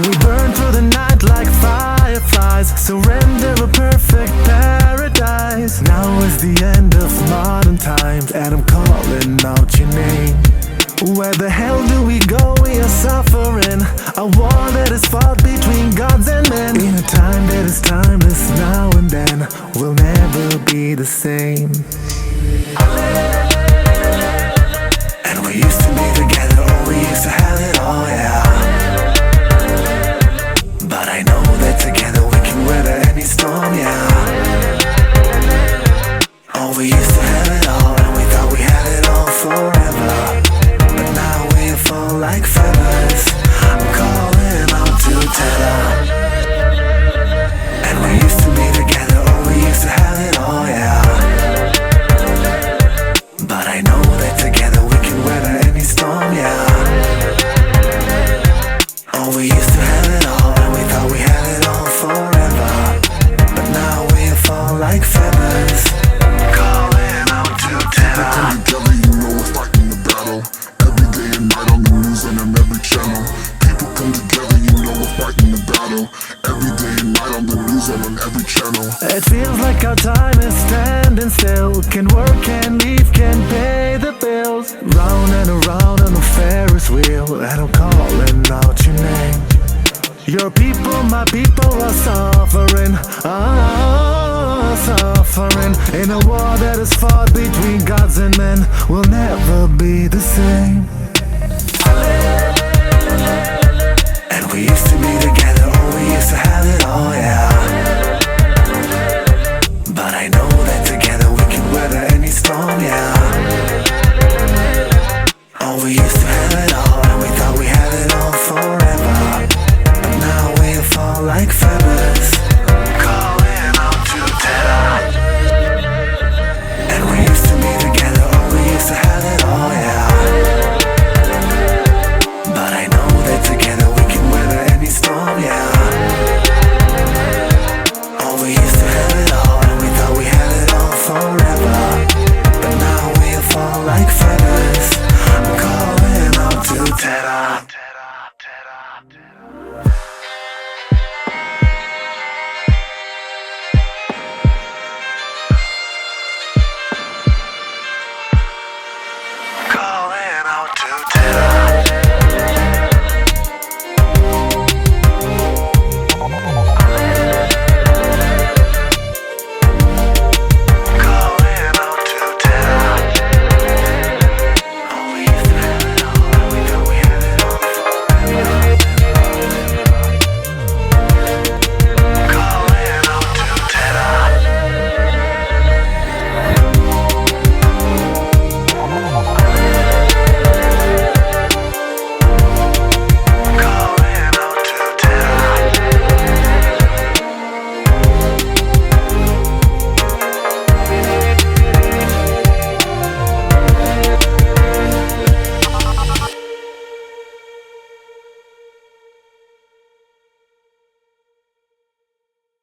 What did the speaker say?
We burn through the night like fireflies, surrender a perfect paradise. Now is the end of modern times, and I'm calling out your name. Where the hell do we go? We are suffering a war that is fought between gods and men. In a time that is timeless, now and then we'll never be the same. And we used to be together, oh, we used to have it all, yeah. But I know that together we can weather any storm, yeah. Oh, we used to have it all, and we thought we had it all forever. But now we fall like feathers. I'm calling out to tether. And we used to be together, oh, we used to have it all, yeah. But I know that together we can weather any storm, yeah. Oh, we used to have it all, and we thought we had it all forever. But now we fall like feathers. Calling out to tether. Together, you know we're fighting the battle. Every day and night on the news and on every channel. People come together, you know we're fighting the battle. Every day and night on the news and on every channel. It feels like our time is standing still. Can work, can leave, can pay the bills. Round and around on the Ferris wheel, and I'm calling out your name. Your people, my people are suffering, suffering. In a war that is fought between gods and men, we'll never be the same. And we used to be together, oh, we used to have it all, yeah. But I know that together we can weather any storm, yeah. Oh, we used to